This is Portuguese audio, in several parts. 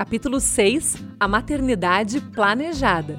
Capítulo 6 – A maternidade planejada.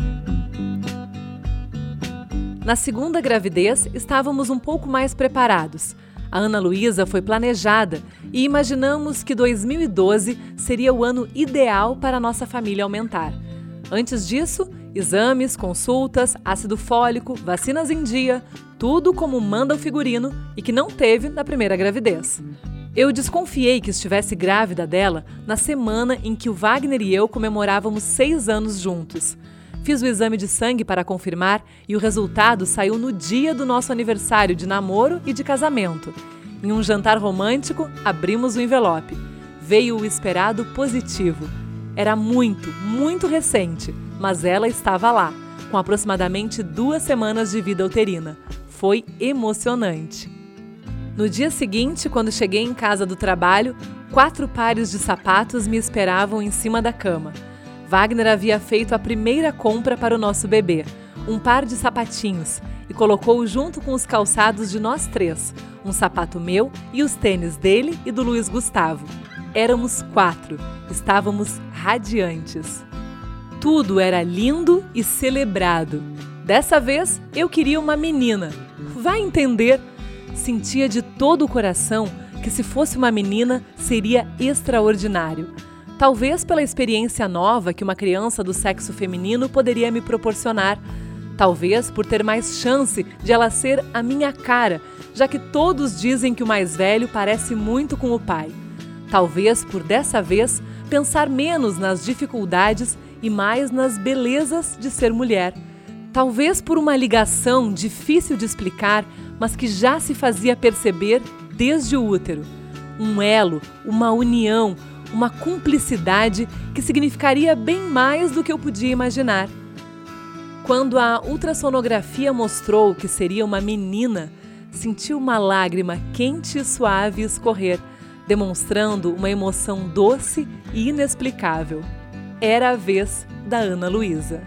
Na segunda gravidez, estávamos um pouco mais preparados. A Ana Luísa foi planejada e imaginamos que 2012 seria o ano ideal para a nossa família aumentar. Antes disso, exames, consultas, ácido fólico, vacinas em dia, tudo como manda o figurino e que não teve na primeira gravidez. Eu desconfiei que estivesse grávida dela na semana em que o Wagner e eu comemorávamos 6 anos juntos. Fiz o exame de sangue para confirmar e o resultado saiu no dia do nosso aniversário de namoro e de casamento. Em um jantar romântico, abrimos o envelope. Veio o esperado positivo. Era muito recente, mas ela estava lá, com aproximadamente 2 semanas de vida uterina. Foi emocionante. No dia seguinte, quando cheguei em casa do trabalho, 4 pares de sapatos me esperavam em cima da cama. Wagner havia feito a primeira compra para o nosso bebê, um par de sapatinhos, e colocou junto com os calçados de nós 3, um sapato meu e os tênis dele e do Luiz Gustavo. Éramos 4, estávamos radiantes. Tudo era lindo e celebrado. Dessa vez, eu queria uma menina. Vai entender! Sentia de todo o coração que se fosse uma menina seria extraordinário. Talvez pela experiência nova que uma criança do sexo feminino poderia me proporcionar. Talvez por ter mais chance de ela ser a minha cara, já que todos dizem que o mais velho parece muito com o pai. Talvez por dessa vez pensar menos nas dificuldades e mais nas belezas de ser mulher. Talvez por uma ligação difícil de explicar, mas que já se fazia perceber desde o útero. Um elo, uma união, uma cumplicidade que significaria bem mais do que eu podia imaginar. Quando a ultrassonografia mostrou que seria uma menina, senti uma lágrima quente e suave escorrer, demonstrando uma emoção doce e inexplicável. Era a vez da Ana Luísa.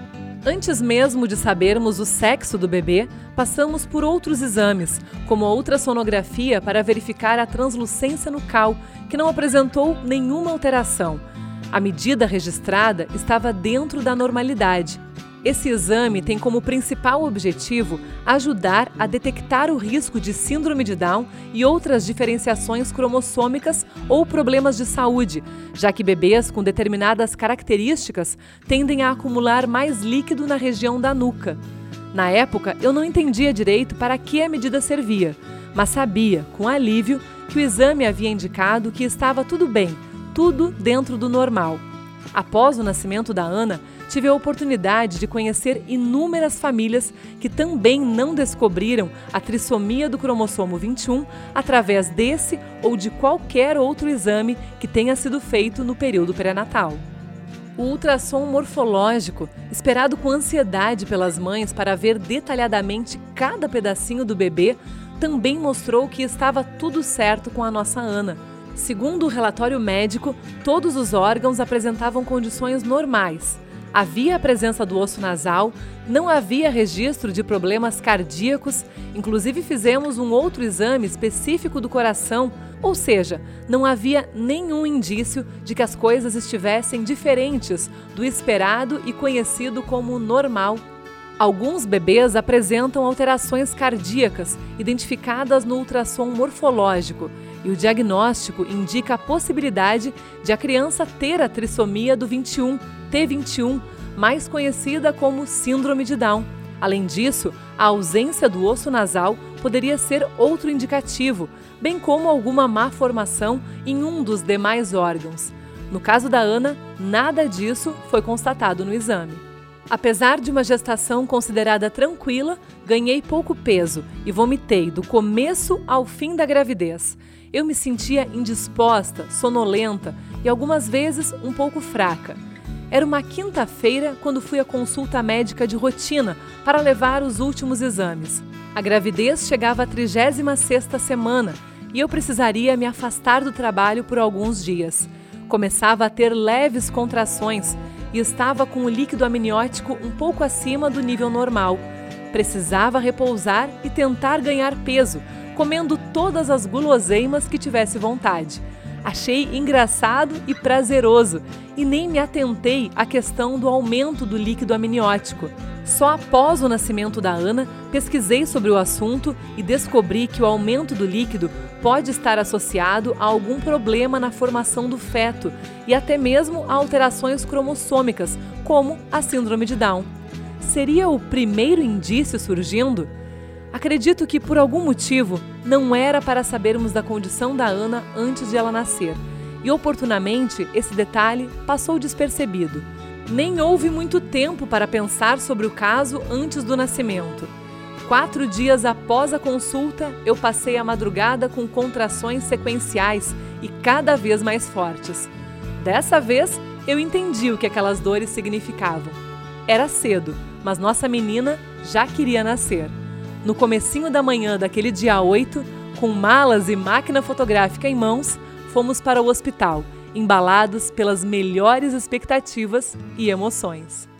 Antes mesmo de sabermos o sexo do bebê, passamos por outros exames, como a ultrassonografia para verificar a translucência nucal, que não apresentou nenhuma alteração. A medida registrada estava dentro da normalidade. Esse exame tem como principal objetivo ajudar a detectar o risco de síndrome de Down e outras diferenciações cromossômicas ou problemas de saúde, já que bebês com determinadas características tendem a acumular mais líquido na região da nuca. Na época, eu não entendia direito para que a medida servia, mas sabia, com alívio, que o exame havia indicado que estava tudo bem, tudo dentro do normal. Após o nascimento da Ana, tive a oportunidade de conhecer inúmeras famílias que também não descobriram a trissomia do cromossomo 21 através desse ou de qualquer outro exame que tenha sido feito no período pré-natal. O ultrassom morfológico, esperado com ansiedade pelas mães para ver detalhadamente cada pedacinho do bebê, também mostrou que estava tudo certo com a nossa Ana. Segundo o relatório médico, todos os órgãos apresentavam condições normais. Havia a presença do osso nasal, não havia registro de problemas cardíacos, inclusive fizemos um outro exame específico do coração, ou seja, não havia nenhum indício de que as coisas estivessem diferentes do esperado e conhecido como normal. Alguns bebês apresentam alterações cardíacas identificadas no ultrassom morfológico e o diagnóstico indica a possibilidade de a criança ter a trissomia do 21, T21, mais conhecida como síndrome de Down. Além disso, a ausência do osso nasal poderia ser outro indicativo, bem como alguma má formação em um dos demais órgãos. No caso da Ana, nada disso foi constatado no exame. Apesar de uma gestação considerada tranquila, ganhei pouco peso e vomitei do começo ao fim da gravidez. Eu me sentia indisposta, sonolenta e algumas vezes um pouco fraca. Era uma quinta-feira quando fui à consulta médica de rotina para levar os últimos exames. A gravidez chegava à 36ª semana e eu precisaria me afastar do trabalho por alguns dias. Começava a ter leves contrações e estava com o líquido amniótico um pouco acima do nível normal. Precisava repousar e tentar ganhar peso, comendo todas as guloseimas que tivesse vontade. Achei engraçado e prazeroso e nem me atentei à questão do aumento do líquido amniótico. Só após o nascimento da Ana, pesquisei sobre o assunto e descobri que o aumento do líquido pode estar associado a algum problema na formação do feto e até mesmo a alterações cromossômicas, como a síndrome de Down. Seria o primeiro indício surgindo? Acredito que, por algum motivo, não era para sabermos da condição da Ana antes de ela nascer, e oportunamente esse detalhe passou despercebido. Nem houve muito tempo para pensar sobre o caso antes do nascimento. 4 dias após a consulta, eu passei a madrugada com contrações sequenciais e cada vez mais fortes. Dessa vez, eu entendi o que aquelas dores significavam. Era cedo, mas nossa menina já queria nascer. No comecinho da manhã daquele dia 8, com malas e máquina fotográfica em mãos, fomos para o hospital, embalados pelas melhores expectativas e emoções.